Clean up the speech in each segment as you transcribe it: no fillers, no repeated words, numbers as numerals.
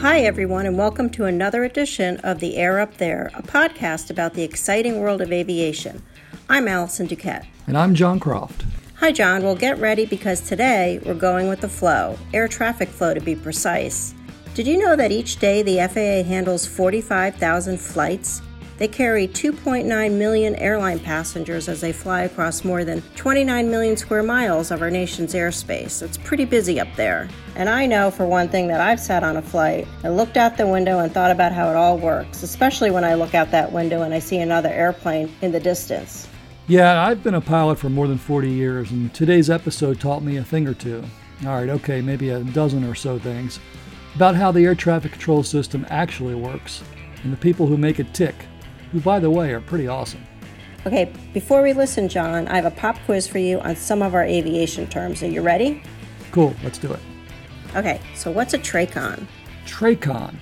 Hi, everyone, and welcome to another edition of The Air Up There, a podcast about the exciting world of aviation. I'm Allison Duquette. And I'm John Croft. Hi, John. Well, get ready because today we're going with the flow, air traffic flow to be precise. Did you know that each day the FAA handles 45,000 flights? They carry 2.9 million airline passengers as they fly across more than 29 million square miles of our nation's airspace. It's pretty busy up there. And I know for one thing that I've sat on a flight and looked out the window and thought about how it all works, especially when I look out that window and I see another airplane in the distance. Yeah, I've been a pilot for more than 40 years, and today's episode taught me a thing or two. All right, okay, maybe a dozen or so things about how the air traffic control system actually works and the people who make it tick, who, by the way, are pretty awesome. Okay, before we listen, John, I have a pop quiz for you on some of our aviation terms. Are you ready? Cool, let's do it. Okay, so what's a TRACON? TRACON.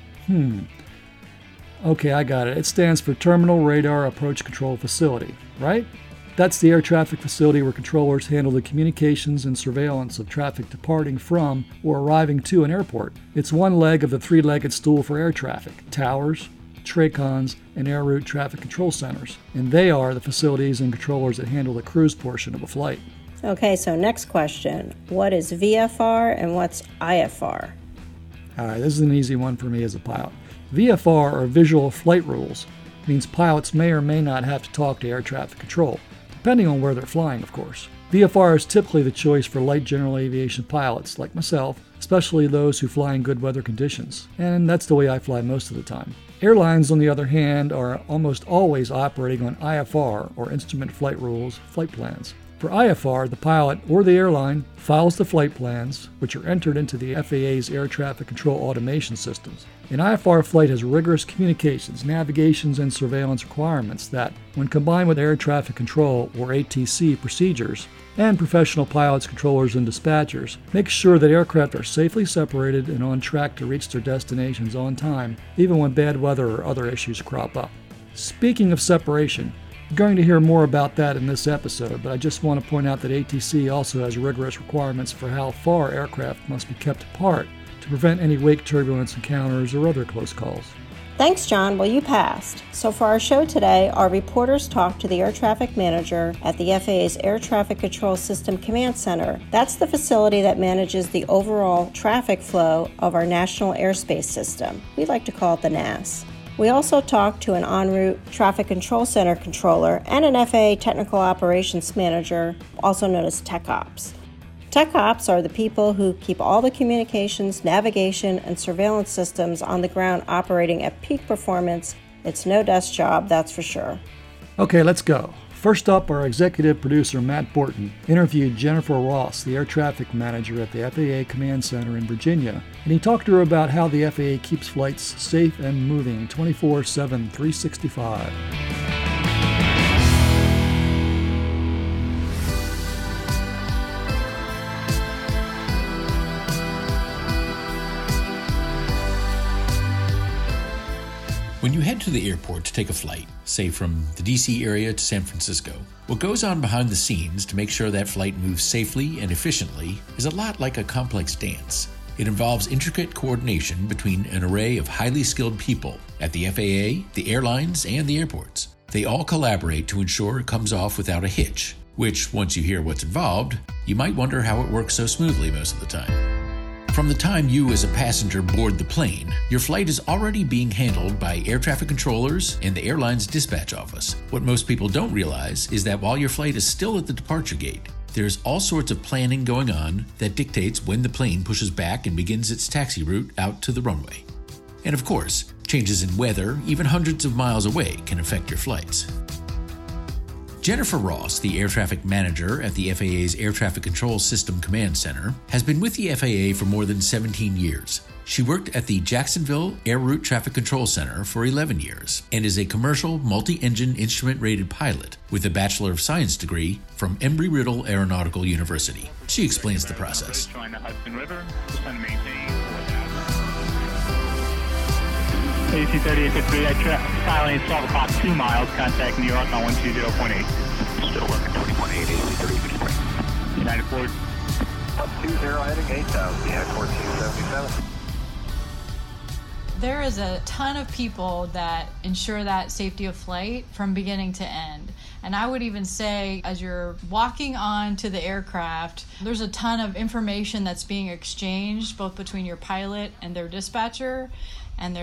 Okay, I got it. It stands for Terminal Radar Approach Control Facility, right? That's the air traffic facility where controllers handle the communications and surveillance of traffic departing from or arriving to an airport. It's one leg of the three-legged stool for air traffic: towers, TRACONs, and air route traffic control centers. And they are the facilities and controllers that handle the cruise portion of a flight. Okay, so next question. What is VFR and what's IFR? All right, this is an easy one for me as a pilot. VFR, or Visual Flight Rules, means pilots may or may not have to talk to air traffic control, depending on where they're flying, of course. VFR is typically the choice for light general aviation pilots like myself, especially those who fly in good weather conditions, and that's the way I fly most of the time. Airlines, on the other hand, are almost always operating on IFR, or Instrument Flight Rules, flight plans. For IFR, the pilot or the airline files the flight plans, which are entered into the FAA's air traffic control automation systems. An IFR flight has rigorous communications, navigations, and surveillance requirements that, when combined with air traffic control, or ATC, procedures, and professional pilots, controllers, and dispatchers, make sure that aircraft are safely separated and on track to reach their destinations on time, even when bad weather or other issues crop up. Speaking of separation, you're going to hear more about that in this episode, but I just want to point out that ATC also has rigorous requirements for how far aircraft must be kept apart to prevent any wake turbulence encounters or other close calls. Thanks, John. Well, you passed. So for our show today, our reporters talked to the air traffic manager at the FAA's Air Traffic Control System Command Center. That's the facility that manages the overall traffic flow of our national airspace system. We like to call it the NAS. We also talked to an en route traffic control center controller and an FAA technical operations manager, also known as Tech Ops. Tech Ops are the people who keep all the communications, navigation, and surveillance systems on the ground operating at peak performance. It's no desk job, that's for sure. Okay, let's go. First up, our executive producer, Matt Borton, interviewed Jennifer Ross, the air traffic manager at the FAA Command Center in Virginia, and he talked to her about how the FAA keeps flights safe and moving 24/7, 365. When you head to the airport to take a flight, say from the DC area to San Francisco, what goes on behind the scenes to make sure that flight moves safely and efficiently is a lot like a complex dance. It involves intricate coordination between an array of highly skilled people at the FAA, the airlines, and the airports. They all collaborate to ensure it comes off without a hitch, which, once you hear what's involved, you might wonder how it works so smoothly most of the time. From the time you as a passenger board the plane, your flight is already being handled by air traffic controllers and the airline's dispatch office. What most people don't realize is that while your flight is still at the departure gate, there's all sorts of planning going on that dictates when the plane pushes back and begins its taxi route out to the runway. And of course, changes in weather, even hundreds of miles away, can affect your flights. Jennifer Ross, the air traffic manager at the FAA's Air Traffic Control System Command Center, has been with the FAA for more than 17 years. She worked at the Jacksonville Air Route Traffic Control Center for 11 years and is a commercial multi-engine instrument-rated pilot with a Bachelor of Science degree from Embry-Riddle Aeronautical University. She explains the process. Join the Hudson River, descend to maintain 4,000. AC-3853, piloting 12 o'clock, 2 miles, contact New York on 120.8. Still working 20.8, AC-3853. United Forward. 20 heading 8,000, yeah, 4277. There is a ton of people that ensure that safety of flight from beginning to end. And I would even say, as you're walking on to the aircraft, there's a ton of information that's being exchanged both between your pilot and their dispatcher and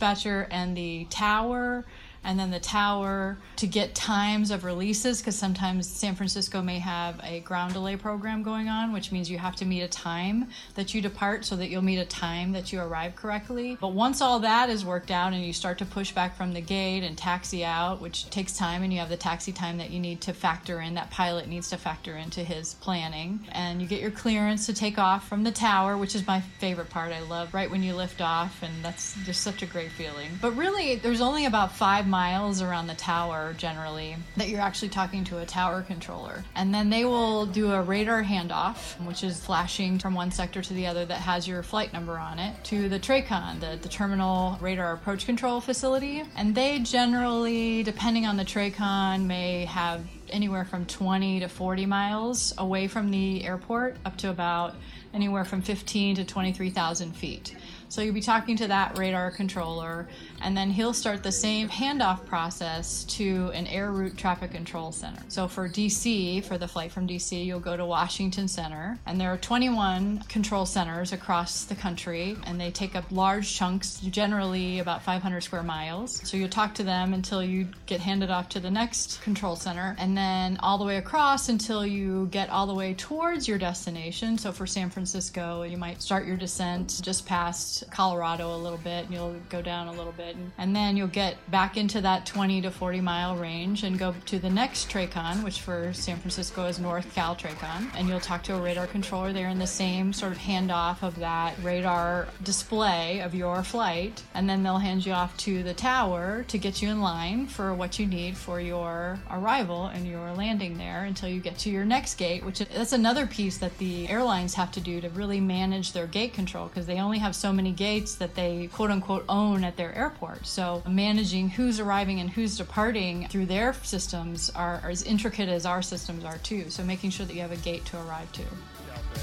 the tower, and then the tower to get times of releases, because sometimes San Francisco may have a ground delay program going on, which means you have to meet a time that you depart so that you'll meet a time that you arrive correctly. But once all that is worked out and you start to push back from the gate and taxi out, which takes time, and you have the taxi time that you need to factor in, that pilot needs to factor into his planning, and you get your clearance to take off from the tower, which is my favorite part. I love right when you lift off, and that's just such a great feeling. But really, there's only about 5 miles around the tower generally that you're actually talking to a tower controller, and then they will do a radar handoff, which is flashing from one sector to the other that has your flight number on it, to the TRACON, the Terminal Radar Approach Control Facility. And they generally, depending on the TRACON, may have anywhere from 20 to 40 miles away from the airport, up to about anywhere from 15 to 23,000 feet. So you'll be talking to that radar controller, and then he'll start the same handoff process to an air route traffic control center. So for DC, for the flight from DC, you'll go to Washington Center, and there are 21 control centers across the country, and they take up large chunks, generally about 500 square miles. So you'll talk to them until you get handed off to the next control center, and then all the way across until you get all the way towards your destination. So for San Francisco, you might start your descent just past Colorado a little bit, and you'll go down a little bit, and then you'll get back into that 20 to 40 mile range and go to the next TRACON, which for San Francisco is North Cal TRACON, and you'll talk to a radar controller there in the same sort of handoff of that radar display of your flight, and then they'll hand you off to the tower to get you in line for what you need for your arrival and your landing there until you get to your next gate, which that's another piece that the airlines have to do to really manage their gate control, because they only have so many gates that they quote unquote own at their airport. So managing who's arriving and who's departing through their systems are as intricate as our systems are too. So making sure that you have a gate to arrive to. Delta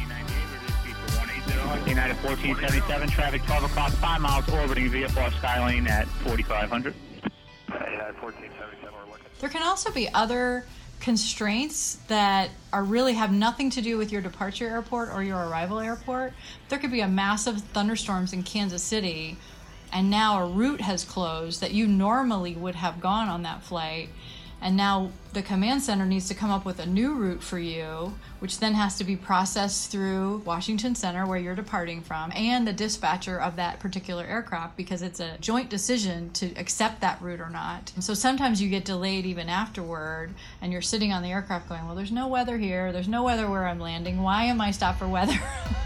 1698, reduce 180, United 1477, traffic 12 o'clock, 5 miles orbiting VFR Skylane at 4500. United 1477, we're looking. There can also be other constraints that are really have nothing to do with your departure airport or your arrival airport. There could be a massive thunderstorms in Kansas City, and now a route has closed that you normally would have gone on that flight, and now the command center needs to come up with a new route for you, which then has to be processed through Washington Center, where you're departing from, and the dispatcher of that particular aircraft, because it's a joint decision to accept that route or not. And so sometimes you get delayed even afterward, and you're sitting on the aircraft going, well, there's no weather here, there's no weather where I'm landing, why am I stopped for weather?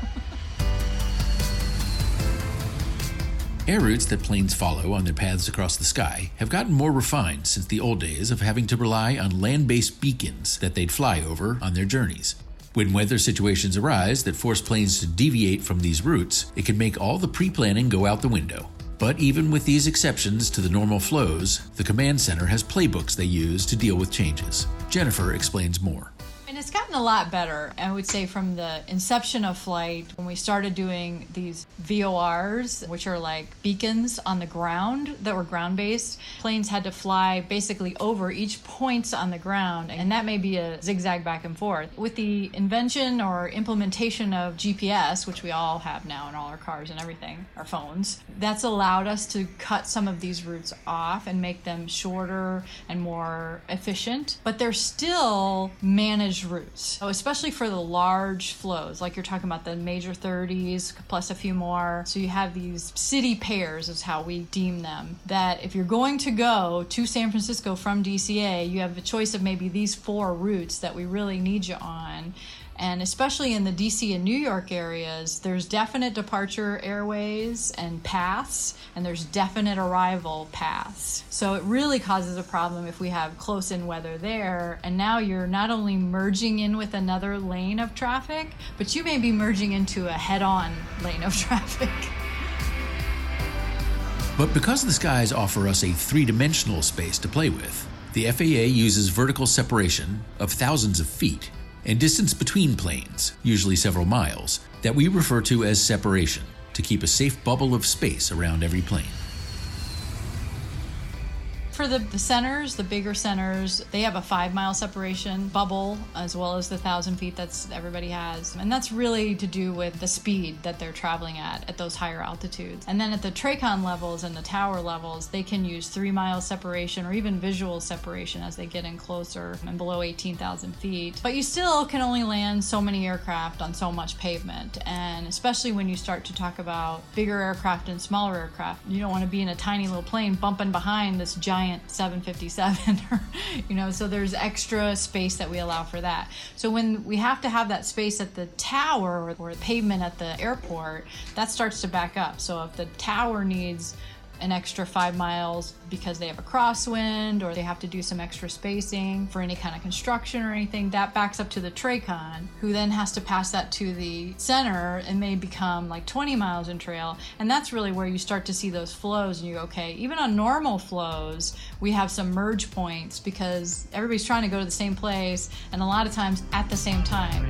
Air routes that planes follow on their paths across the sky have gotten more refined since the old days of having to rely on land-based beacons that they'd fly over on their journeys. When weather situations arise that force planes to deviate from these routes, it can make all the pre-planning go out the window. But even with these exceptions to the normal flows, the command center has playbooks they use to deal with changes. Jennifer explains more. And it's gotten a lot better, I would say, from the inception of flight, when we started doing these VORs, which are like beacons on the ground that were ground-based. Planes had to fly basically over each point on the ground, and that may be a zigzag back and forth. With the invention or implementation of GPS, which we all have now in all our cars and everything, our phones, that's allowed us to cut some of these routes off and make them shorter and more efficient, but they're still managed routes. So especially for the large flows, like you're talking about the major 30s plus a few more. So you have these city pairs is how we deem them, that if you're going to go to San Francisco from DCA, you have a choice of maybe these 4 routes that we really need you on. And especially in the DC and New York areas, there's definite departure airways and paths, and there's definite arrival paths. So it really causes a problem if we have close-in weather there, and now you're not only merging in with another lane of traffic, but you may be merging into a head-on lane of traffic. But because the skies offer us a three-dimensional space to play with, the FAA uses vertical separation of thousands of feet and distance between planes, usually several miles, that we refer to as separation, to keep a safe bubble of space around every plane. For the centers, the bigger centers, they have a 5-mile separation bubble, as well as the 1,000 feet that's everybody has. And that's really to do with the speed that they're traveling at those higher altitudes. And then at the TRACON levels and the tower levels, they can use 3-mile separation or even visual separation as they get in closer and below 18,000 feet. But you still can only land so many aircraft on so much pavement. And especially when you start to talk about bigger aircraft and smaller aircraft, you don't want to be in a tiny little plane bumping behind this giant 757 so there's extra space that we allow for that. So when we have to have that space at the tower or the pavement at the airport, that starts to back up. So if the tower needs an extra 5 miles because they have a crosswind or they have to do some extra spacing for any kind of construction or anything, that backs up to the TRACON, who then has to pass that to the center and may become like 20 miles in trail. And that's really where you start to see those flows and you go, okay, even on normal flows, we have some merge points because everybody's trying to go to the same place and a lot of times at the same time.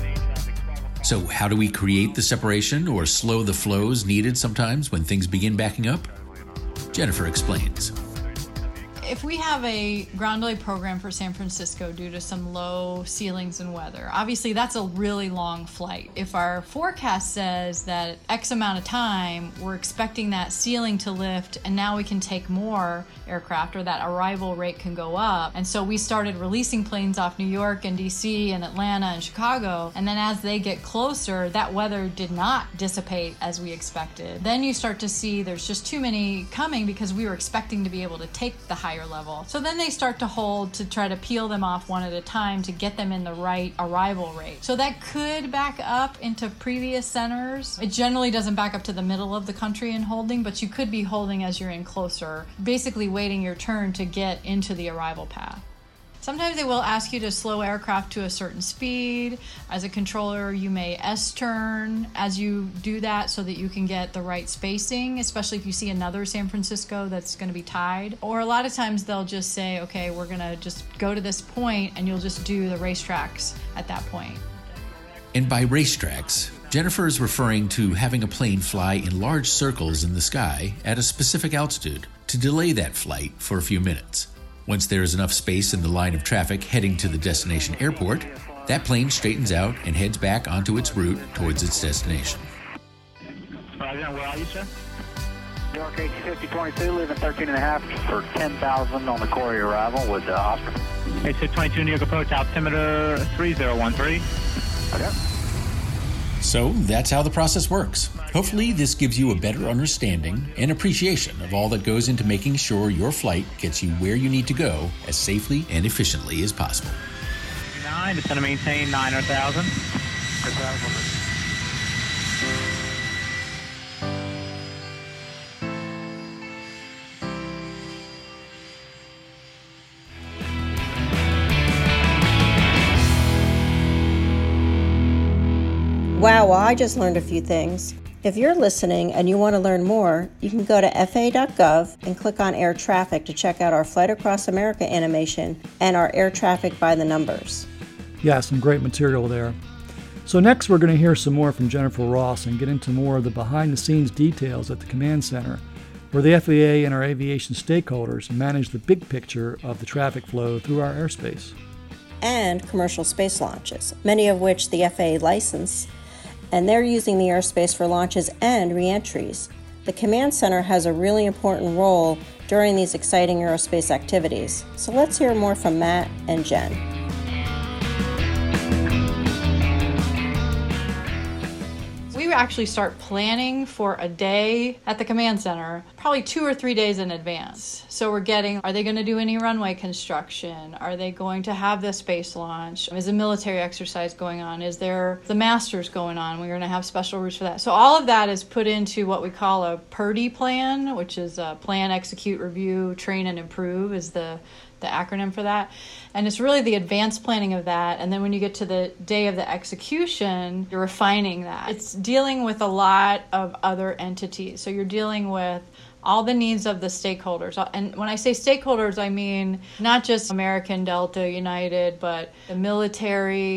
So how do we create the separation or slow the flows needed sometimes when things begin backing up? Jennifer explains. If we have a ground delay program for San Francisco due to some low ceilings and weather, obviously that's a really long flight. If our forecast says that X amount of time, we're expecting that ceiling to lift and now we can take more aircraft or that arrival rate can go up. And so we started releasing planes off New York and DC and Atlanta and Chicago. And then as they get closer, that weather did not dissipate as we expected. Then you start to see there's just too many coming because we were expecting to be able to take the higher level. So then they start to hold to try to peel them off one at a time to get them in the right arrival rate. So that could back up into previous centers. It generally doesn't back up to the middle of the country in holding, but you could be holding as you're in closer, basically waiting your turn to get into the arrival path. Sometimes they will ask you to slow aircraft to a certain speed. As a controller, you may S-turn as you do that so that you can get the right spacing, especially if you see another San Francisco that's going to be tied. Or a lot of times they'll just say, okay, we're going to just go to this point and you'll just do the racetracks at that point. And by racetracks, Jennifer is referring to having a plane fly in large circles in the sky at a specific altitude to delay that flight for a few minutes. Once there is enough space in the line of traffic heading to the destination airport, that plane straightens out and heads back onto its route towards its destination. Roger, where are you, sir? New York AC-5022, leaving 13.5 for 10,000 on the Corey arrival with Oscar. AC-22 New York approach, altimeter 3013. Okay. So that's how the process works. Hopefully this gives you a better understanding and appreciation of all that goes into making sure your flight gets you where you need to go as safely and efficiently as possible. 9, descend to maintain 9,000. Wow, well, I just learned a few things. If you're listening and you want to learn more, you can go to FAA.gov and click on air traffic to check out our Flight Across America animation and our air traffic by the numbers. Yeah, some great material there. So next we're going to hear some more from Jennifer Ross and get into more of the behind-the-scenes details at the command center, where the FAA and our aviation stakeholders manage the big picture of the traffic flow through our airspace. And commercial space launches, many of which the FAA license, and they're using the airspace for launches and reentries. The command center has a really important role during these exciting aerospace activities. So let's hear more from Matt and Jen. We actually start planning for a day at the command center, probably 2 or 3 days in advance. So we're getting, are they going to do any runway construction? Are they going to have the space launch? Is a military exercise going on? Is there the Masters going on? We're going to have special routes for that. So all of that is put into what we call a PERDI plan, which is a plan, execute, review, train, and improve is the acronym for that. And it's really the advanced planning of that. And then when you get to the day of the execution, you're refining that. It's dealing with a lot of other entities. So you're dealing with all the needs of the stakeholders. And when I say stakeholders, I mean not just American, Delta, United, but the military,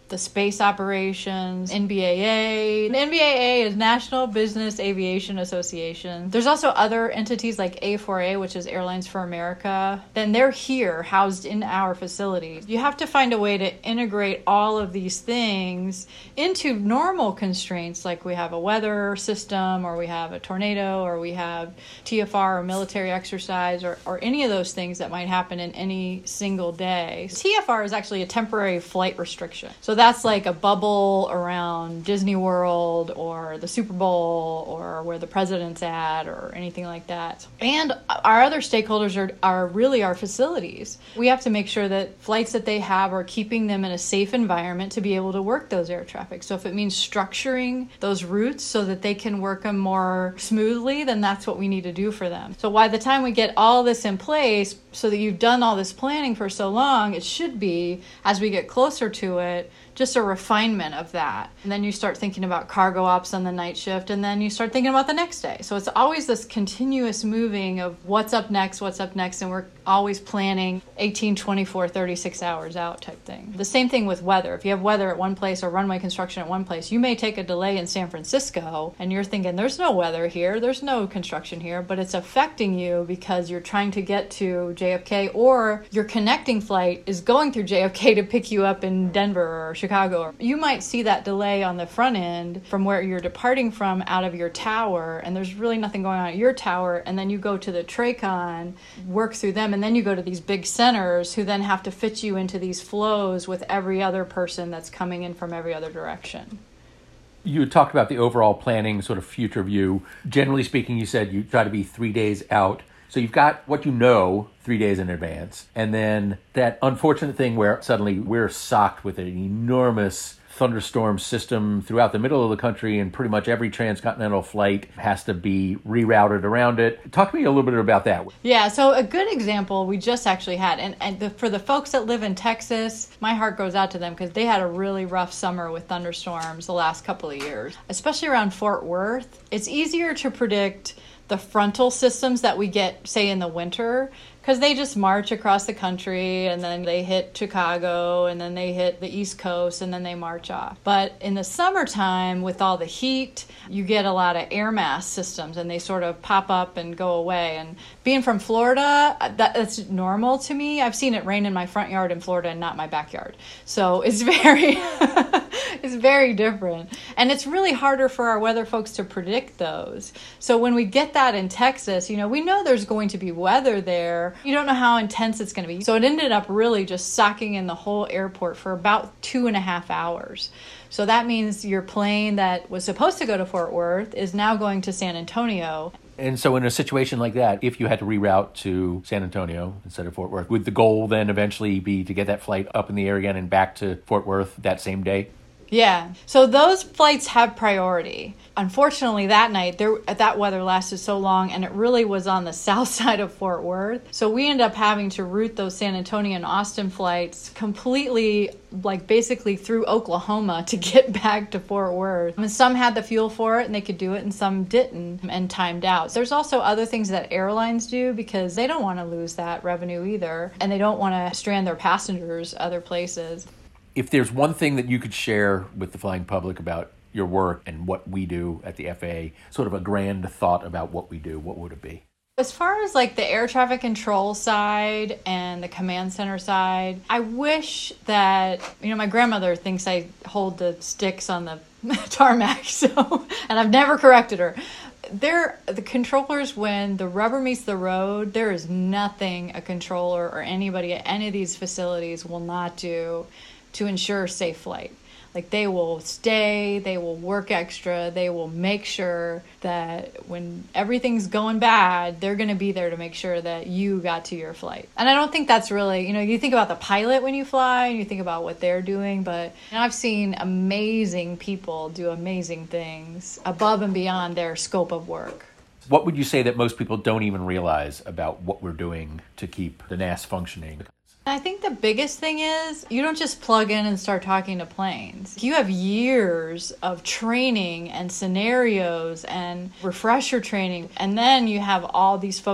the space operations, NBAA. NBAA is National Business Aviation Association. There's also other entities like A4A, which is Airlines for America. Then they're here, housed in our facilities. You have to find a way to integrate all of these things into normal constraints, like we have a weather system, or we have a tornado, or we have TFR or military exercise, or any of those things that might happen in any single day. TFR is actually a temporary flight restriction. So that's like a bubble around Disney World or the Super Bowl or where the president's at or anything like that. And our other stakeholders are really our facilities. We have to make sure that flights that they have are keeping them in a safe environment to be able to work those air traffic. So if it means structuring those routes so that they can work them more smoothly, then that's what we need to do for them. So by the time we get all this in place, so that you've done all this planning for so long, it should be, as we get closer to it, just a refinement of that. And then you start thinking about cargo ops on the night shift, and then you start thinking about the next day. So it's always this continuous moving of what's up next, and we're always planning 18, 24, 36 hours out type thing. The same thing with weather. If you have weather at one place or runway construction at one place, you may take a delay in San Francisco, and you're thinking, there's no weather here, there's no construction here, but it's affecting you because you're trying to get to JFK, or your connecting flight is going through JFK to pick you up in Denver or Chicago. You might see that delay on the front end from where you're departing from out of your tower, and there's really nothing going on at your tower, and then you go to the TRACON, work through them, and then you go to these big centers who then have to fit you into these flows with every other person that's coming in from every other direction. You had talked about the overall planning, sort of future view. Generally speaking, you said you try to be 3 days out. So you've got what you know 3 days in advance, and then that unfortunate thing where suddenly we're socked with an enormous thunderstorm system throughout the middle of the country, and pretty much every transcontinental flight has to be rerouted around it. Talk to me a little bit about that. Yeah, so a good example we just actually had, and for the folks that live in Texas, my heart goes out to them because they had a really rough summer with thunderstorms the last couple of years, especially around Fort Worth. It's easier to predict the frontal systems that we get, say, in the winter, because they just march across the country, and then they hit Chicago, and then they hit the East Coast, and then they march off. But in the summertime, with all the heat, you get a lot of air mass systems, and they sort of pop up and go away. And being from Florida, that's normal to me. I've seen it rain in my front yard in Florida and not my backyard. So it's very, it's very different. And it's really harder for our weather folks to predict those. So when we get that in Texas, we know there's going to be weather there. You don't know how intense it's going to be. So it ended up really just socking in the whole airport for about 2.5 hours. So that means your plane that was supposed to go to Fort Worth is now going to San Antonio. And so in a situation like that, if you had to reroute to San Antonio instead of Fort Worth, would the goal then eventually be to get that flight up in the air again and back to Fort Worth that same day? Yeah. So those flights have priority. Unfortunately, that night, that weather lasted so long, and it really was on the south side of Fort Worth. So we ended up having to route those San Antonio and Austin flights completely, basically through Oklahoma to get back to Fort Worth. And some had the fuel for it, and they could do it, and some didn't, and timed out. There's also other things that airlines do because they don't want to lose that revenue either, and they don't want to strand their passengers other places. If there's one thing that you could share with the flying public about your work and what we do at the FAA, sort of a grand thought about what we do, what would it be? As far as the air traffic control side and the command center side, I wish that, my grandmother thinks I hold the sticks on the tarmac, and I've never corrected her. The controllers, when the rubber meets the road, there is nothing a controller or anybody at any of these facilities will not do to ensure safe flight. They will stay, they will work extra, they will make sure that when everything's going bad, they're going to be there to make sure that you got to your flight. And I don't think that's really, you think about the pilot when you fly, and you think about what they're doing, but I've seen amazing people do amazing things above and beyond their scope of work. What would you say that most people don't even realize about what we're doing to keep the NAS functioning? I think the biggest thing is you don't just plug in and start talking to planes. You have years of training and scenarios and refresher training, and then you have all these folks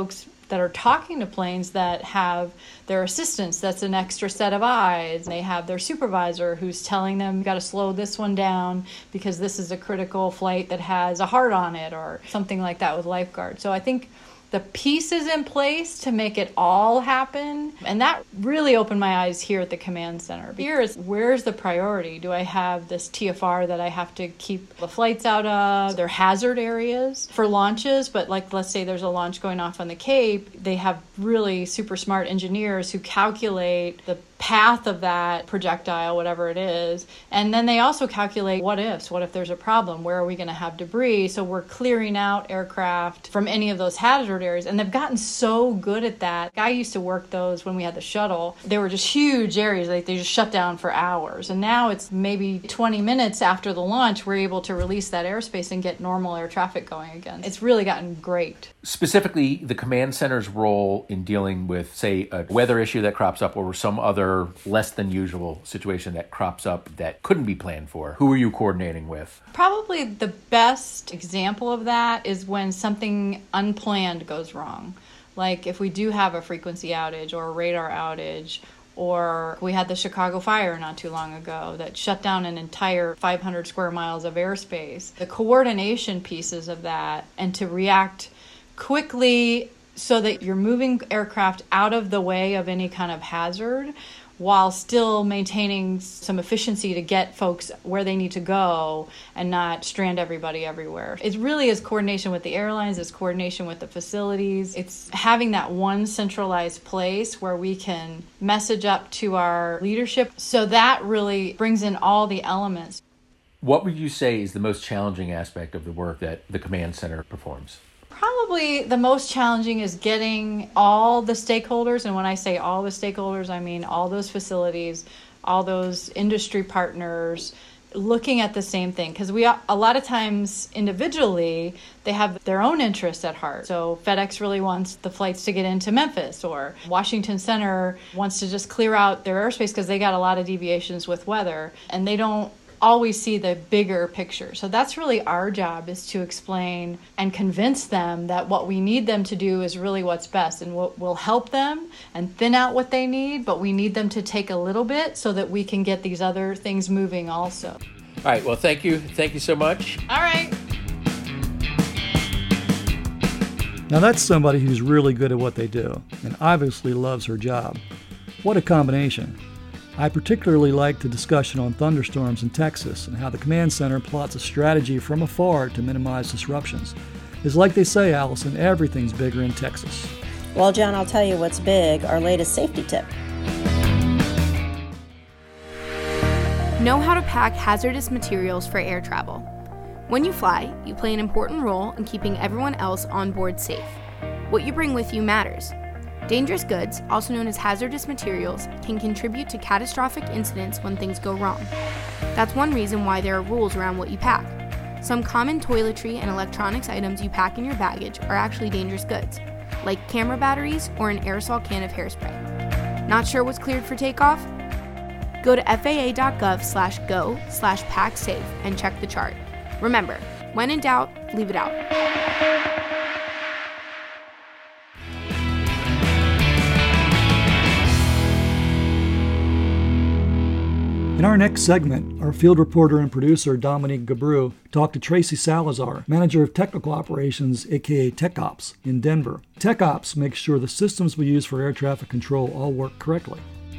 that are talking to planes that have their assistants, that's an extra set of eyes. They have their supervisor who's telling them, you got to slow this one down because this is a critical flight that has a heart on it, or something like that with lifeguards. So I think the pieces in place to make it all happen. And that really opened my eyes here at the command center. Here is, where's the priority? Do I have this TFR that I have to keep the flights out of? They're hazard areas for launches, but like, let's say there's a launch going off on the Cape, they have really super smart engineers who calculate the path of that projectile, whatever it is. And then they also calculate what ifs. What if there's a problem? Where are we going to have debris? So we're clearing out aircraft from any of those hazard areas. And they've gotten so good at that. I used to work those when we had the shuttle. They were just huge areas. Like they just shut down for hours. And now it's maybe 20 minutes after the launch, we're able to release that airspace and get normal air traffic going again. It's really gotten great. Specifically, the command center's role in dealing with, say, a weather issue that crops up or some other less than usual situation that crops up that couldn't be planned for. Who are you coordinating with? Probably the best example of that is when something unplanned goes wrong. Like if we do have a frequency outage or a radar outage, or we had the Chicago fire not too long ago that shut down an entire 500 square miles of airspace. The coordination pieces of that, and to react quickly so that you're moving aircraft out of the way of any kind of hazard while still maintaining some efficiency to get folks where they need to go and not strand everybody everywhere. It really is coordination with the airlines, it's coordination with the facilities. It's having that one centralized place where we can message up to our leadership. So that really brings in all the elements. What would you say is the most challenging aspect of the work that the command center performs? Probably the most challenging is getting all the stakeholders, and when I say all the stakeholders, I mean all those facilities, all those industry partners, looking at the same thing. Because a lot of times individually, they have their own interests at heart. So FedEx really wants the flights to get into Memphis, or Washington Center wants to just clear out their airspace because they got a lot of deviations with weather, and they don't always see the bigger picture. So that's really our job, is to explain and convince them that what we need them to do is really what's best, and we'll help them and thin out what they need, but we need them to take a little bit so that we can get these other things moving also. All right, well, thank you so much. All right. Now that's somebody who's really good at what they do and obviously loves her job. What a combination. I particularly liked the discussion on thunderstorms in Texas and how the command center plots a strategy from afar to minimize disruptions. It's like they say, Allison, everything's bigger in Texas. Well, John, I'll tell you what's big, our latest safety tip. Know how to pack hazardous materials for air travel. When you fly, you play an important role in keeping everyone else on board safe. What you bring with you matters. Dangerous goods, also known as hazardous materials, can contribute to catastrophic incidents when things go wrong. That's one reason why there are rules around what you pack. Some common toiletry and electronics items you pack in your baggage are actually dangerous goods, like camera batteries or an aerosol can of hairspray. Not sure what's cleared for takeoff? Go to faa.gov/go/packsafe and check the chart. Remember, when in doubt, leave it out. In our next segment, our field reporter and producer Dominique Gabreau talked to Tracy Salazar, manager of technical operations, aka Tech Ops, in Denver. Tech Ops makes sure the systems we use for air traffic control all work correctly.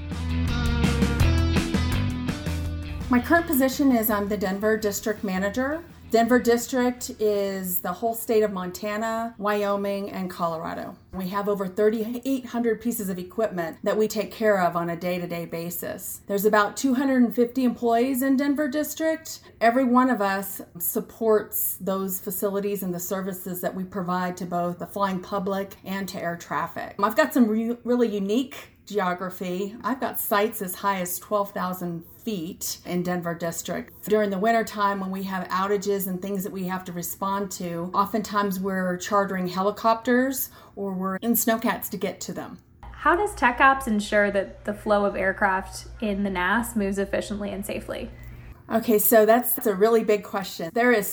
My current position is I'm the Denver District Manager. Denver District is the whole state of Montana, Wyoming, and Colorado. We have over 3,800 pieces of equipment that we take care of on a day-to-day basis. There's about 250 employees in Denver District. Every one of us supports those facilities and the services that we provide to both the flying public and to air traffic. I've got some really unique geography. I've got sites as high as 12,000 feet in Denver District. During the winter time, when we have outages and things that we have to respond to, oftentimes we're chartering helicopters or we're in snowcats to get to them. How does Tech Ops ensure that the flow of aircraft in the NAS moves efficiently and safely? Okay, so that's a really big question. There is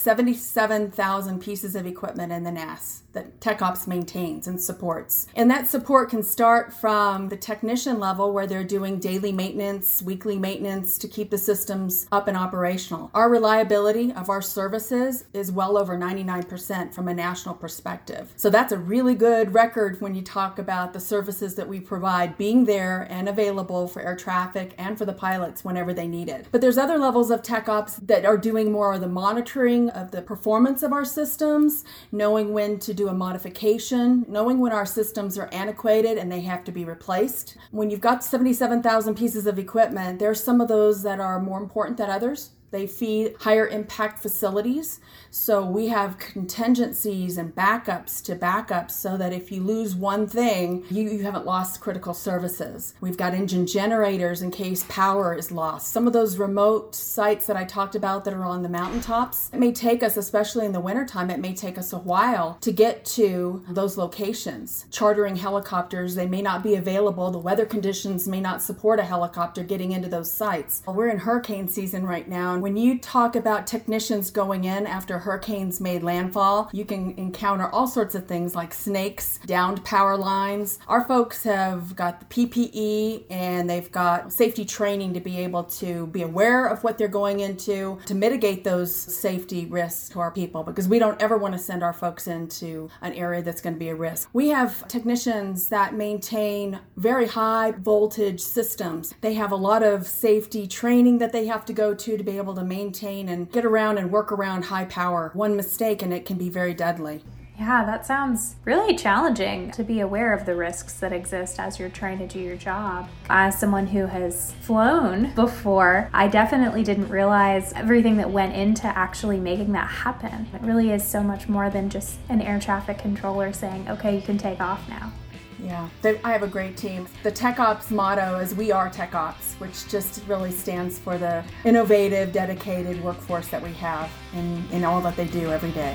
77,000 pieces of equipment in the NAS that TechOps maintains and supports. And that support can start from the technician level where they're doing daily maintenance, weekly maintenance to keep the systems up and operational. Our reliability of our services is well over 99% from a national perspective. So that's a really good record when you talk about the services that we provide being there and available for air traffic and for the pilots whenever they need it. But there's other levels of TechOps that are doing more of the monitoring of the performance of our systems, knowing when to do a modification, knowing when our systems are antiquated and they have to be replaced. When you've got 77,000 pieces of equipment, there's some of those that are more important than others. They feed higher impact facilities. So we have contingencies and backups to backups so that if you lose one thing, you haven't lost critical services. We've got engine generators in case power is lost. Some of those remote sites that I talked about that are on the mountaintops, it may take us, especially in the wintertime, it may take us a while to get to those locations. Chartering helicopters, they may not be available. The weather conditions may not support a helicopter getting into those sites. We're in hurricane season right now. When you talk about technicians going in after hurricanes made landfall, you can encounter all sorts of things like snakes, downed power lines. Our folks have got the PPE and they've got safety training to be able to be aware of what they're going into to mitigate those safety risks to our people, because we don't ever want to send our folks into an area that's going to be a risk. We have technicians that maintain very high voltage systems. They have a lot of safety training that they have to go to be able to maintain and get around and work around high power. One mistake and it can be very deadly. Yeah, that sounds really challenging to be aware of the risks that exist as you're trying to do your job. As someone who has flown before, I definitely didn't realize everything that went into actually making that happen. It really is so much more than just an air traffic controller saying, okay, you can take off now. Yeah, I have a great team. The TechOps motto is "We are TechOps," which just really stands for the innovative, dedicated workforce that we have in all that they do every day.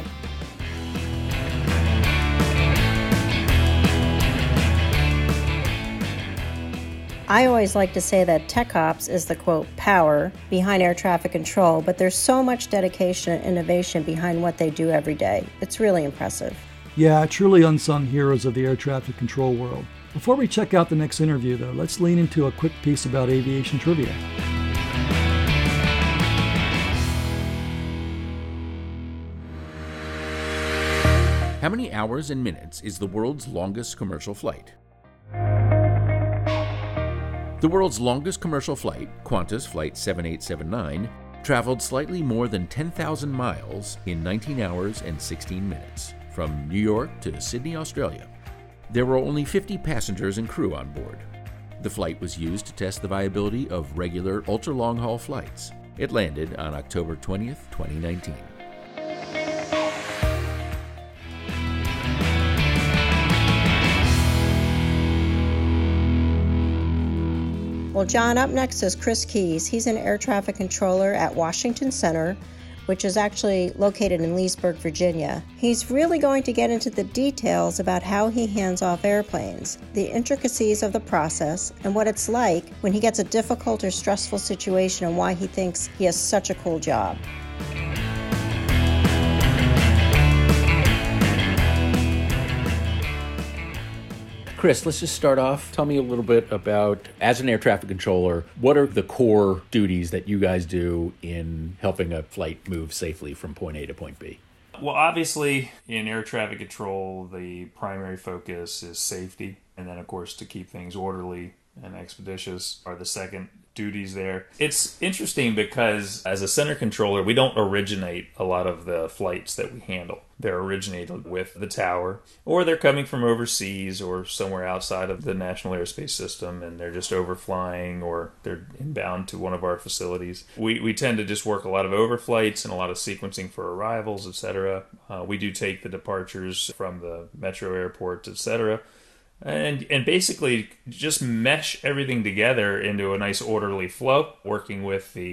I always like to say that TechOps is the, quote, power behind air traffic control, but there's so much dedication and innovation behind what they do every day. It's really impressive. Yeah, truly unsung heroes of the air traffic control world. Before we check out the next interview, though, let's lean into a quick piece about aviation trivia. How many hours and minutes is the world's longest commercial flight? The world's longest commercial flight, Qantas Flight 7879, traveled slightly more than 10,000 miles in 19 hours and 16 minutes. From New York to Sydney, Australia. There were only 50 passengers and crew on board. The flight was used to test the viability of regular ultra-long-haul flights. It landed on October 20th, 2019. Well, John, up next is Chris Keys. He's an air traffic controller at Washington Center, which is actually located in Leesburg, Virginia. He's really going to get into the details about how he hands off airplanes, the intricacies of the process, and what it's like when he gets a difficult or stressful situation and why he thinks he has such a cool job. Chris, let's just start off. Tell me a little bit about, as an air traffic controller, what are the core duties that you guys do in helping a flight move safely from point A to point B? Well, obviously, in air traffic control, the primary focus is safety. And then, of course, to keep things orderly and expeditious are the second duties there. It's interesting because as a center controller, we don't originate a lot of the flights that we handle. They're originated with the tower, or they're coming from overseas or somewhere outside of the National Airspace System, and they're just overflying or they're inbound to one of our facilities. We tend to just work a lot of overflights and a lot of sequencing for arrivals, etc. We do take the departures from the metro airports, etc. And basically just mesh everything together into a nice orderly flow, working with the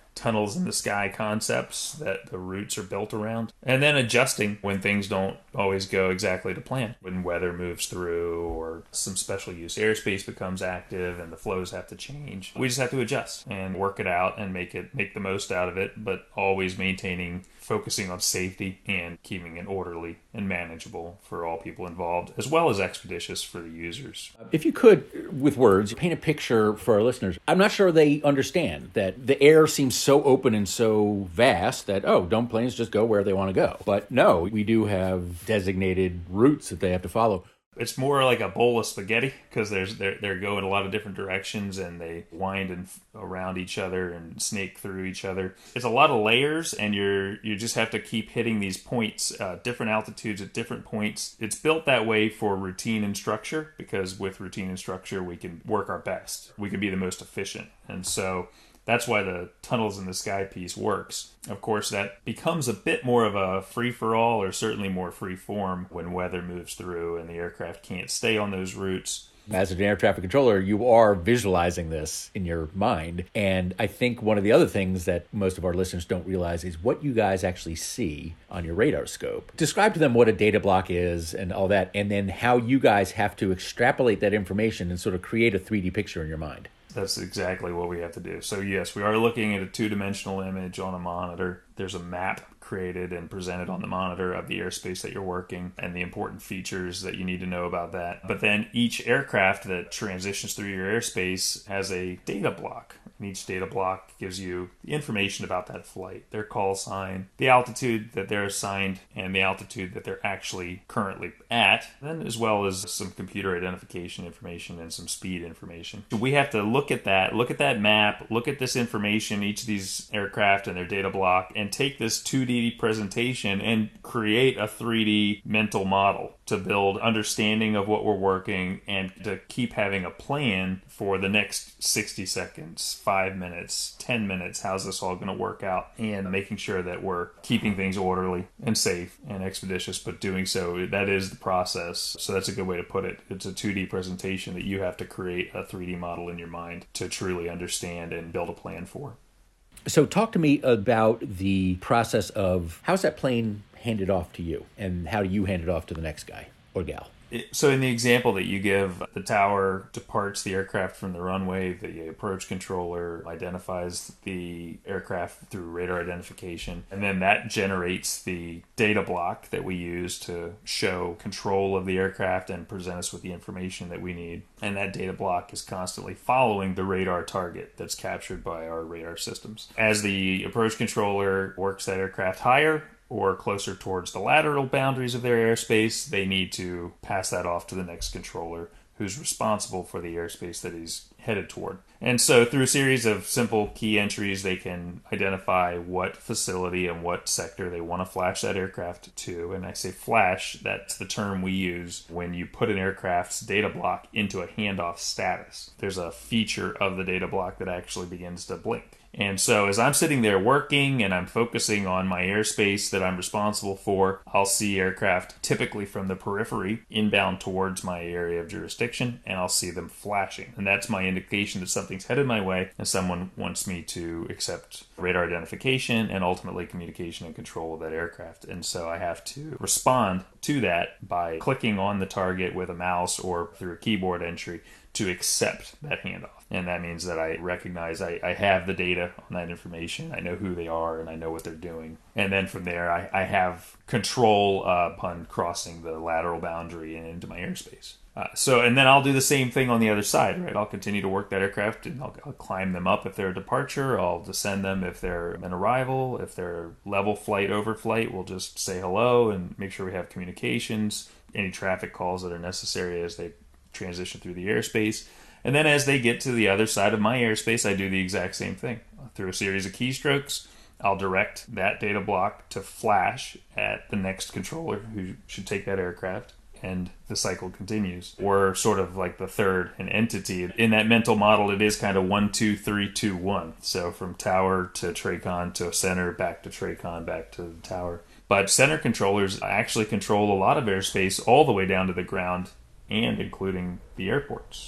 tunnels in the sky concepts that the routes are built around, and then adjusting when things don't always go exactly to plan. When weather moves through or some special use airspace becomes active and the flows have to change, we just have to adjust and work it out and make the most out of it, but always focusing on safety and keeping it orderly and manageable for all people involved, as well as expeditious for the users. If you could, with words, paint a picture for our listeners. I'm not sure they understand that the air seems so open and so vast that, don't planes just go where they want to go? But no, we do have designated routes that they have to follow. It's more like a bowl of spaghetti because they're going a lot of different directions and they wind around each other and snake through each other. It's a lot of layers, and you just have to keep hitting these points, different altitudes at different points. It's built that way for routine and structure because with routine and structure we can work our best. We can be the most efficient, and so that's why the tunnels in the sky piece works. Of course, that becomes a bit more of a free-for-all, or certainly more free-form, when weather moves through and the aircraft can't stay on those routes. As an air traffic controller, you are visualizing this in your mind. And I think one of the other things that most of our listeners don't realize is what you guys actually see on your radar scope. Describe to them what a data block is and all that, and then how you guys have to extrapolate that information and sort of create a 3D picture in your mind. That's exactly what we have to do. So yes, we are looking at a two-dimensional image on a monitor. There's a map created and presented on the monitor of the airspace that you're working and the important features that you need to know about that. But then each aircraft that transitions through your airspace has a data block. And each data block gives you the information about that flight, their call sign, the altitude that they're assigned, and the altitude that they're actually currently at, then as well as some computer identification information and some speed information. So we have to look at that map, look at this information, each of these aircraft and their data block, and take this 2D presentation and create a 3D mental model to build understanding of what we're working and to keep having a plan for the next 60 seconds, 5 minutes, 10 minutes. How's this all going to work out? And making sure that we're keeping things orderly and safe and expeditious, but doing so, that is the process. So that's a good way to put it. It's a 2D presentation that you have to create a 3D model in your mind to truly understand and build a plan for. So talk to me about the process of how's that plane handed off to you and how do you hand it off to the next guy or gal? So in the example that you give, the tower departs the aircraft from the runway, the approach controller identifies the aircraft through radar identification, and then that generates the data block that we use to show control of the aircraft and present us with the information that we need. And that data block is constantly following the radar target that's captured by our radar systems. As the approach controller works that aircraft higher, or closer towards the lateral boundaries of their airspace, they need to pass that off to the next controller who's responsible for the airspace that he's headed toward. And so through a series of simple key entries, they can identify what facility and what sector they want to flash that aircraft to. And I say flash, that's the term we use when you put an aircraft's data block into a handoff status. There's a feature of the data block that actually begins to blink. And so as I'm sitting there working and I'm focusing on my airspace that I'm responsible for, I'll see aircraft typically from the periphery inbound towards my area of jurisdiction, and I'll see them flashing. And that's my indication that something's headed my way and someone wants me to accept radar identification and ultimately communication and control of that aircraft. And so I have to respond to that by clicking on the target with a mouse or through a keyboard entry to accept that handoff. And that means that I recognize I have the data on that information, I know who they are, and I know what they're doing. And then from there, I have control upon crossing the lateral boundary and into my airspace. And then I'll do the same thing on the other side, right? I'll continue to work that aircraft, and I'll climb them up if they're a departure. I'll descend them if they're an arrival. If they're level flight, overflight, we'll just say hello and make sure we have communications, any traffic calls that are necessary as they transition through the airspace. And then as they get to the other side of my airspace, I do the exact same thing. Through a series of keystrokes, I'll direct that data block to flash at the next controller who should take that aircraft, and the cycle continues. We're sort of like the third entity. In that mental model, it is kind of 1, 2, 3, 2, 1. So from tower to TRACON to center, back to TRACON, back to the tower. But center controllers actually control a lot of airspace all the way down to the ground and including the airports.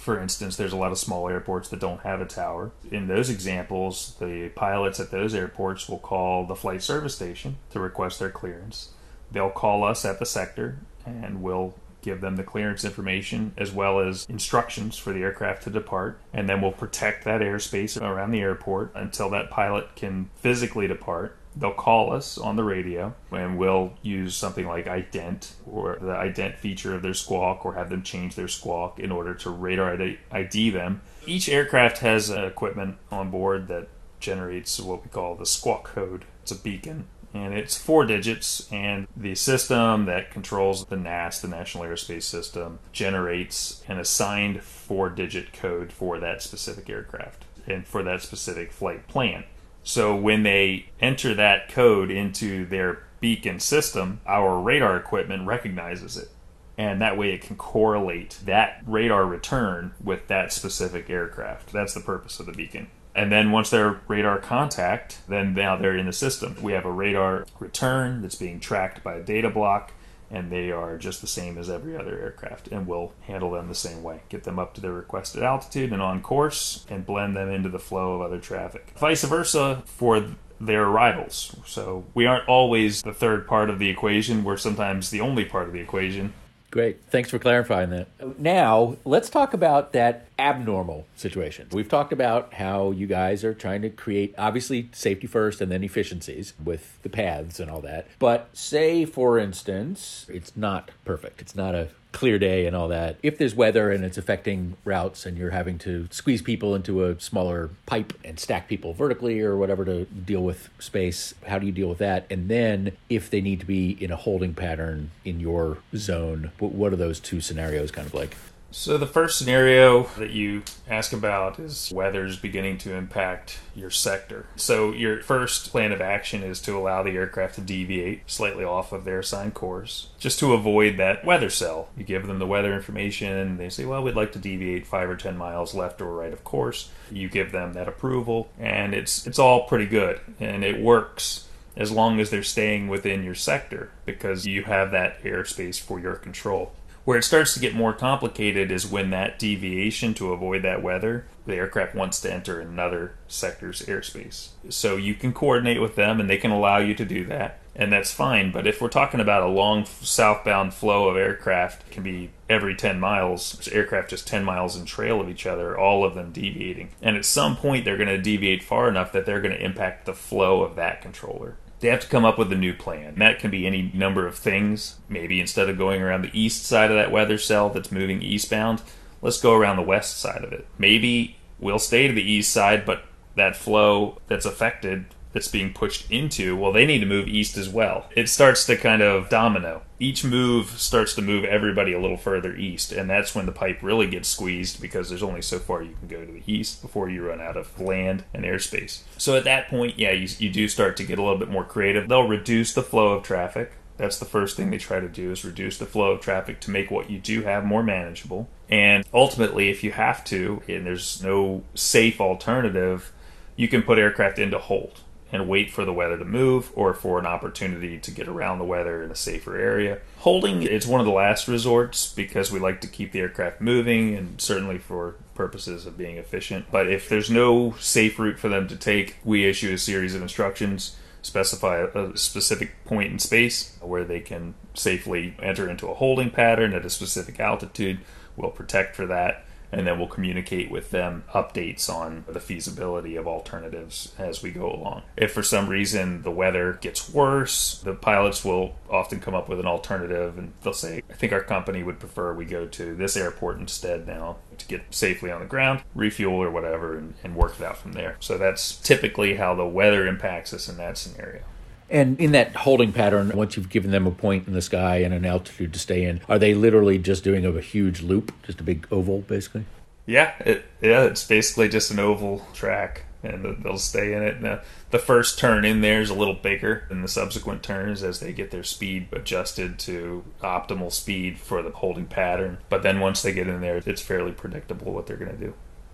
For instance, there's a lot of small airports that don't have a tower. In those examples, the pilots at those airports will call the flight service station to request their clearance. They'll call us at the sector, and we'll give them the clearance information as well as instructions for the aircraft to depart, and then we'll protect that airspace around the airport until that pilot can physically depart. They'll call us on the radio, and we'll use something like ident or the ident feature of their squawk, or have them change their squawk in order to radar ID them. Each aircraft has equipment on board that generates what we call the squawk code. It's a beacon, and it's 4 digits, and the system that controls the NAS, the National Airspace System, generates an assigned 4-digit code for that specific aircraft and for that specific flight plan. So when they enter that code into their beacon system, our radar equipment recognizes it. And that way it can correlate that radar return with that specific aircraft. That's the purpose of the beacon. And then once they're radar contact, then now they're in the system. We have a radar return that's being tracked by a data block, and they are just the same as every other aircraft, and we'll handle them the same way. Get them up to their requested altitude and on course, and blend them into the flow of other traffic. Vice versa for their arrivals. So we aren't always the third part of the equation. We're sometimes the only part of the equation. Great. Thanks for clarifying that. Now, let's talk about that abnormal situation. We've talked about how you guys are trying to create, obviously, safety first and then efficiencies with the paths and all that. But say, for instance, it's not perfect. It's not a clear day and all that. If there's weather and it's affecting routes and you're having to squeeze people into a smaller pipe and stack people vertically or whatever to deal with space, how do you deal with that? And then if they need to be in a holding pattern in your zone, what are those two scenarios kind of like? So the first scenario that you ask about is weather's beginning to impact your sector. So your first plan of action is to allow the aircraft to deviate slightly off of their assigned course, just to avoid that weather cell. You give them the weather information, they say, well, we'd like to deviate 5 or 10 miles left or right of course. You give them that approval, and it's all pretty good, and it works as long as they're staying within your sector, because you have that airspace for your control. Where it starts to get more complicated is when that deviation to avoid that weather, the aircraft wants to enter another sector's airspace. So you can coordinate with them and they can allow you to do that, and that's fine. But if we're talking about a long southbound flow of aircraft, it can be every 10 miles, aircraft just 10 miles in trail of each other, all of them deviating. And at some point they're going to deviate far enough that they're going to impact the flow of that controller. They have to come up with a new plan. That can be any number of things. Maybe instead of going around the east side of that weather cell that's moving eastbound, let's go around the west side of it. Maybe we'll stay to the east side, but that flow that's affected, that's being pushed into, well, they need to move east as well. It starts to kind of domino. Each move starts to move everybody a little further east, and that's when the pipe really gets squeezed, because there's only so far you can go to the east before you run out of land and airspace. So at that point, yeah, you do start to get a little bit more creative. They'll reduce the flow of traffic. That's the first thing they try to do, is reduce the flow of traffic to make what you do have more manageable. And ultimately, if you have to, and there's no safe alternative, you can put aircraft into hold and wait for the weather to move, or for an opportunity to get around the weather in a safer area. Holding is one of the last resorts, because we like to keep the aircraft moving, and certainly for purposes of being efficient. But if there's no safe route for them to take, we issue a series of instructions, specify a specific point in space where they can safely enter into a holding pattern at a specific altitude. We'll protect for that, and then we'll communicate with them updates on the feasibility of alternatives as we go along. If for some reason the weather gets worse, the pilots will often come up with an alternative, and they'll say, I think our company would prefer we go to this airport instead now to get safely on the ground, refuel or whatever, and work it out from there. So that's typically how the weather impacts us in that scenario. And in that holding pattern, once you've given them a point in the sky and an altitude to stay in, are they literally just doing a huge loop, just a big oval, basically? Yeah, it's basically just an oval track, and they'll stay in it. Now, the first turn in there is a little bigger than the subsequent turns as they get their speed adjusted to optimal speed for the holding pattern. But then once they get in there, it's fairly predictable what they're going to do.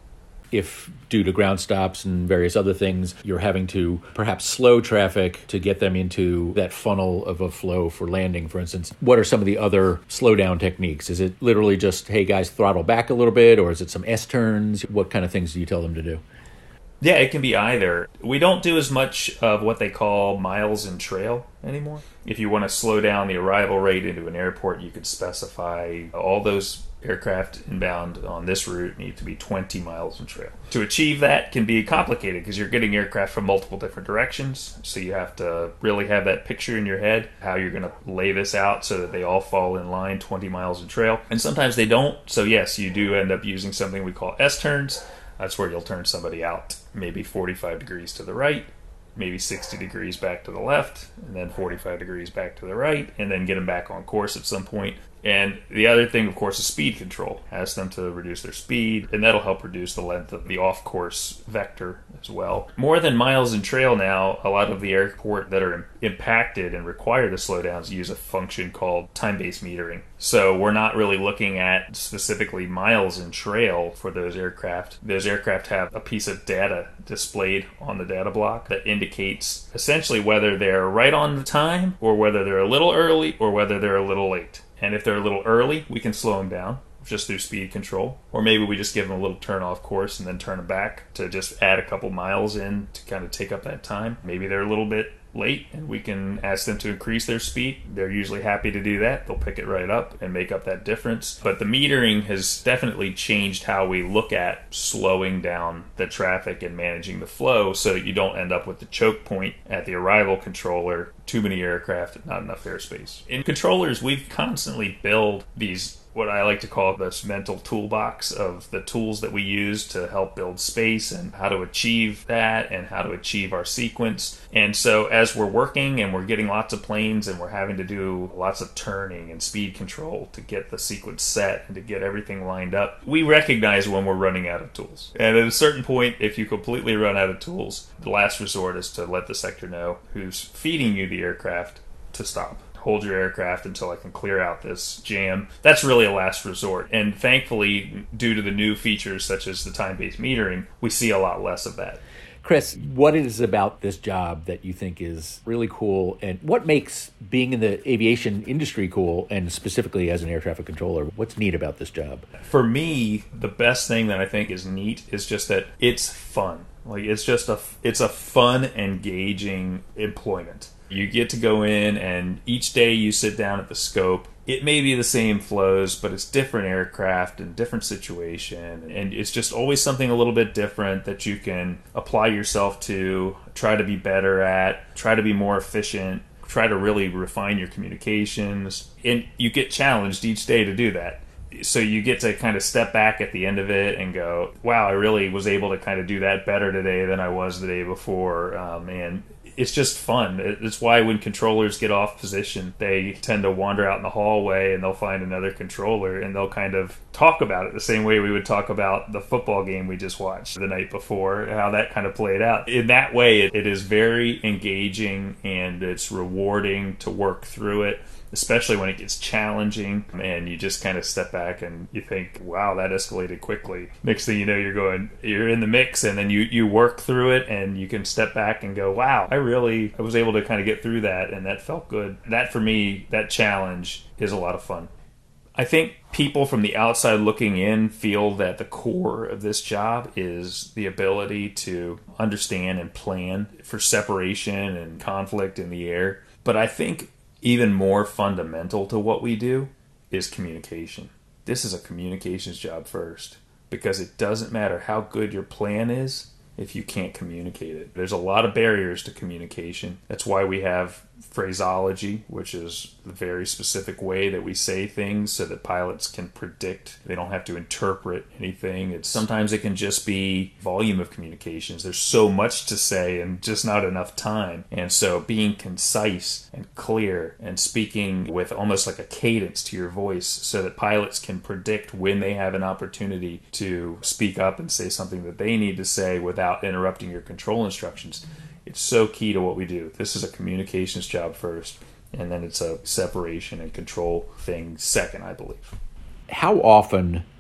if due to ground stops and various other things, you're having to perhaps slow traffic to get them into that funnel of a flow for landing, for instance. What are some of the other slowdown techniques? Is it literally just, hey guys, throttle back a little bit, or is it some S-turns? What kind of things do you tell them to do? Yeah, it can be either. We don't do as much of what they call miles in trail anymore. If you want to slow down the arrival rate into an airport, you could specify all those aircraft inbound on this route need to be 20 miles in trail. To achieve that can be complicated because you're getting aircraft from multiple different directions, so you have to really have that picture in your head, how you're going to lay this out so that they all fall in line 20 miles in trail. And sometimes they don't, so yes, you do end up using something we call S-turns. That's where you'll turn somebody out maybe 45 degrees to the right, maybe 60 degrees back to the left, and then 45 degrees back to the right, and then get them back on course at some point. And the other thing, of course, is speed control. Ask them to reduce their speed, and that'll help reduce the length of the off-course vector as well. More than miles in trail now, a lot of the airport that are impacted and require the slowdowns use a function called time-based metering. So we're not really looking at specifically miles in trail for those aircraft. Those aircraft have a piece of data displayed on the data block that indicates essentially whether they're right on the time or whether they're a little early or whether they're a little late. And if they're a little early, we can slow them down just through speed control. Or maybe we just give them a little turn off course and then turn them back to just add a couple miles in to kind of take up that time. Maybe they're a little bit late and we can ask them to increase their speed. They're usually happy to do that. They'll pick it right up and make up that difference. But the metering has definitely changed how we look at slowing down the traffic and managing the flow so that you don't end up with the choke point at the arrival controller, too many aircraft, not enough airspace. In controllers, we've constantly built these what I like to call this mental toolbox of the tools that we use to help build space and how to achieve that and how to achieve our sequence. And so as we're working and we're getting lots of planes and we're having to do lots of turning and speed control to get the sequence set and to get everything lined up, we recognize when we're running out of tools. And at a certain point, if you completely run out of tools, the last resort is to let the sector know who's feeding you the aircraft to stop. Hold your aircraft until I can clear out this jam. That's really a last resort. And thankfully, due to the new features such as the time-based metering, we see a lot less of that. Chris, what is about this job that you think is really cool, and what makes being in the aviation industry cool, and specifically as an air traffic controller? What's neat about this job? For me, the best thing that I think is neat is just that it's fun. Like it's a fun, engaging employment. You get to go in and each day you sit down at the scope. It may be the same flows, but it's different aircraft and different situation. And it's just always something a little bit different that you can apply yourself to, try to be better at, try to be more efficient, try to really refine your communications. And you get challenged each day to do that. So you get to kind of step back at the end of it and go, wow, I really was able to kind of do that better today than I was the day before. And it's just fun. It's why when controllers get off position, they tend to wander out in the hallway and they'll find another controller and they'll kind of talk about it the same way we would talk about the football game we just watched the night before, how that kind of played out. In that way, it is very engaging and it's rewarding to work through it, especially when it gets challenging and you just kind of step back and you think, wow, that escalated quickly. Next thing you know, you're in the mix, and then you work through it and you can step back and go, wow, I was able to kind of get through that and that felt good. That for me, that challenge is a lot of fun. I think people from the outside looking in feel that the core of this job is the ability to understand and plan for separation and conflict in the air. But I think even more fundamental to what we do is communication. This is a communications job first, because it doesn't matter how good your plan is if you can't communicate it. There's a lot of barriers to communication. That's why we have phraseology, which is the very specific way that we say things so that pilots can predict. They don't have to interpret anything. Sometimes it can just be volume of communications. There's so much to say and just not enough time. And so being concise and clear and speaking with almost like a cadence to your voice so that pilots can predict when they have an opportunity to speak up and say something that they need to say without interrupting your control instructions. It's so key to what we do. This is a communications job first, and then it's a separation and control thing second, I believe. How often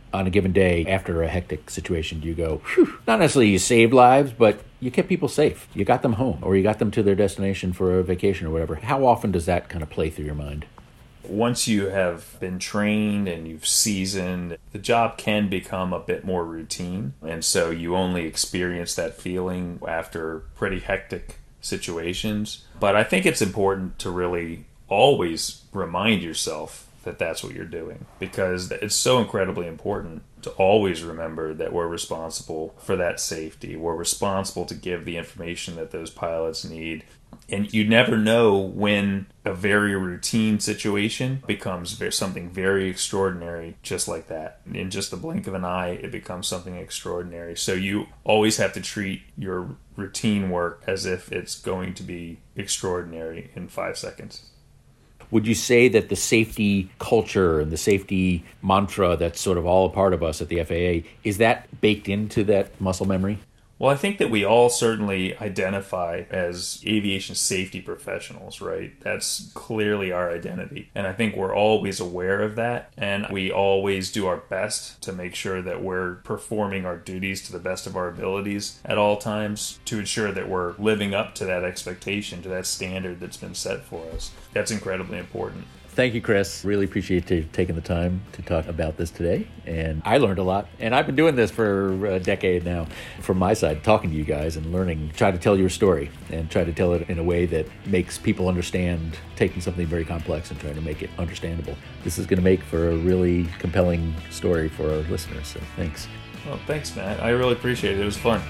on a given day after a hectic situation do you go, whew, not necessarily you saved lives, but you kept people safe. You got them home, or you got them to their destination for a vacation or whatever. How often does that kind of play through your mind? Once you have been trained and you've seasoned, the job can become a bit more routine. And so you only experience that feeling after pretty hectic situations. But I think it's important to really always remind yourself that that's what you're doing, because it's so incredibly important to always remember that we're responsible for that safety. We're responsible to give the information that those pilots need. And you never know when a very routine situation becomes something very extraordinary, just like that. In just the blink of an eye, it becomes something extraordinary. So you always have to treat your routine work as if it's going to be extraordinary in 5 seconds. Would you say that the safety culture and the safety mantra that's sort of all a part of us at the FAA, is that baked into that muscle memory? Well, I think that we all certainly identify as aviation safety professionals, right? That's clearly our identity. And I think we're always aware of that. And we always do our best to make sure that we're performing our duties to the best of our abilities at all times to ensure that we're living up to that expectation, to that standard that's been set for us. That's incredibly important. Thank you, Chris. Really appreciate you taking the time to talk about this today. And I learned a lot. And I've been doing this for a decade now from my side, talking to you guys and learning, try to tell your story and try to tell it in a way that makes people understand, taking something very complex and trying to make it understandable. This is going to make for a really compelling story for our listeners. So thanks. Well, thanks, Matt. I really appreciate it. It was fun.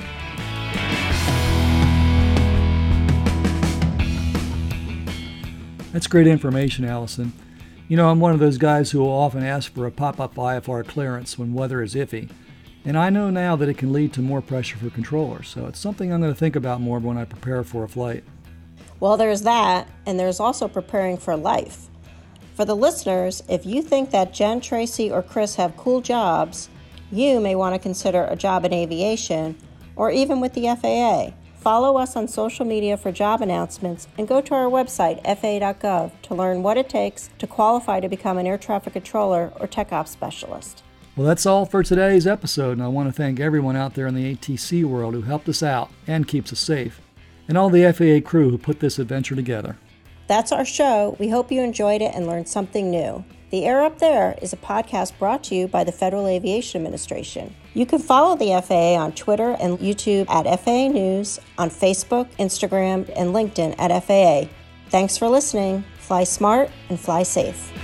That's great information, Allison. You know, I'm one of those guys who will often ask for a pop-up IFR clearance when weather is iffy. And I know now that it can lead to more pressure for controllers, so it's something I'm going to think about more when I prepare for a flight. Well, there's that, and there's also preparing for life. For the listeners, if you think that Jen, Tracy, or Chris have cool jobs, you may want to consider a job in aviation or even with the FAA. Follow us on social media for job announcements and go to our website, faa.gov, to learn what it takes to qualify to become an air traffic controller or tech ops specialist. Well, that's all for today's episode, and I want to thank everyone out there in the ATC world who helped us out and keeps us safe, and all the FAA crew who put this adventure together. That's our show. We hope you enjoyed it and learned something new. The Air Up There is a podcast brought to you by the Federal Aviation Administration. You can follow the FAA on Twitter and YouTube at FAA News, on Facebook, Instagram, and LinkedIn at FAA. Thanks for listening. Fly smart and fly safe.